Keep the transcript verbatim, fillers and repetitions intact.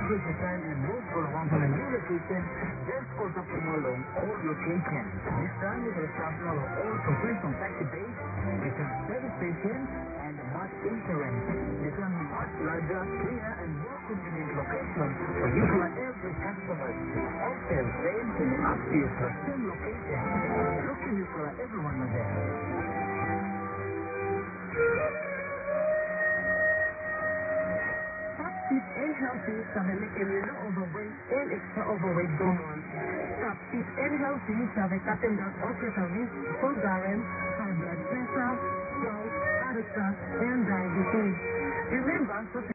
every time you move for one from a new location, just go to Pumalo old location. This time you will start from our old professional taxi base, become service station, and much insurance. Become much larger, cleaner, and more convenient location for you for every customer. Also, same to up to you for same location. Looking you for everyone there. Top Fit and Healthy sabi may low overweight and extra overweight donors. Top Fit and Healthy sabi katindot operator risk for Garen, high blood pressure, stroke, heart attack, and diabetes. Remember,